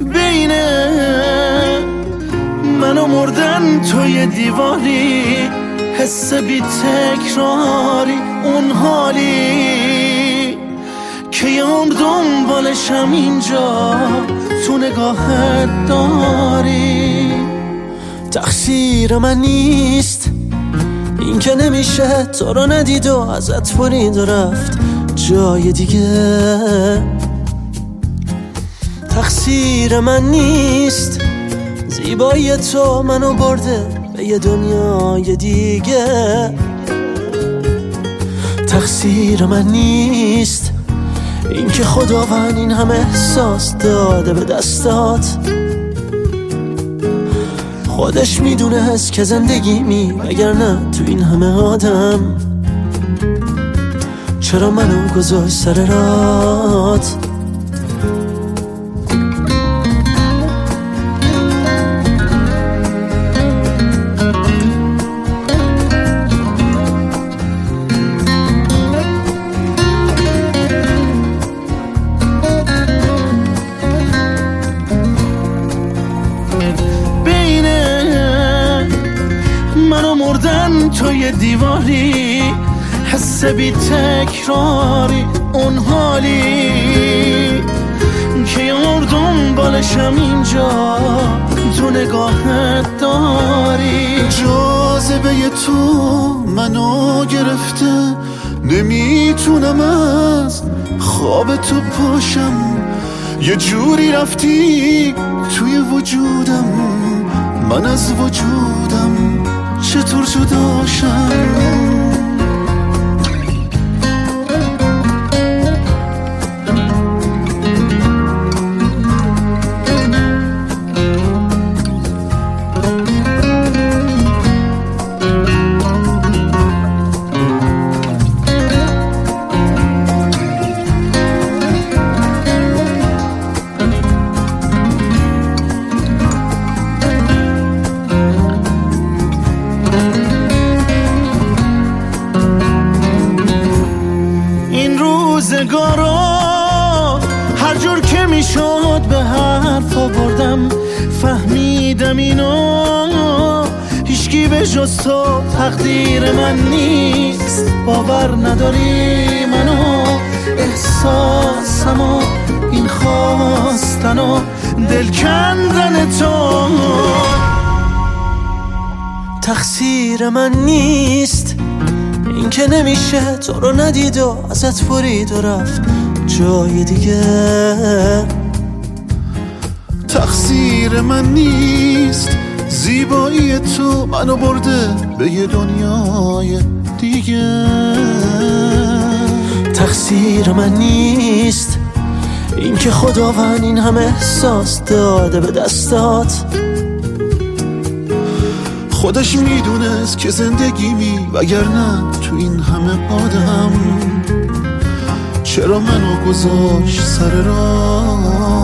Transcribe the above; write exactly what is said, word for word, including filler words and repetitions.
بین من و مردن توی دیواری، حس بی تکراری، اون حالی که یه عمر دنبالشم اینجا تو نگاهت داری. تقصیر من نیست این که نمیشه تو رو ندید و ازت برید و رفت جای دیگه. تقصیر من نیست زیبایی تو منو برده به یه دنیای دیگه. تقصیر من نیست این که خداوند این همه احساس داده به دستات. خودش میدونست که زندگیمی وگرنه تو این همه آدم چرا منو گذاشت سر رات. منو مردن توی دیواری، حس بی تکراری، اون حالی که یه عمر دنبالشم اینجا تو نگاهت داری. جاذبه تو منو گرفته، نمیتونم از خواب تو پاشم. یه جوری رفتی توی وجودم، من از وجودم چطور جداشم؟ روزگارا هر جور که میشد به حرف آوردم، فهمیدم اینو هیچکی به جز تو تقدیر من نیست. باور نداری منو، احساسمو، این خواستن و دل کندن تو. تقصیر من نیست این که نمیشه تو رو ندید و ازت برید و رفت جای دیگه. تقصیر من نیست زیبایی تو منو برده به یه دنیای دیگه. تقصیر من نیست این که خداوند این همه احساس داده به دستات. خودش میدونست که زندگیمی وگرنه تو این همه آدم چرا منو گذاشت سر راه.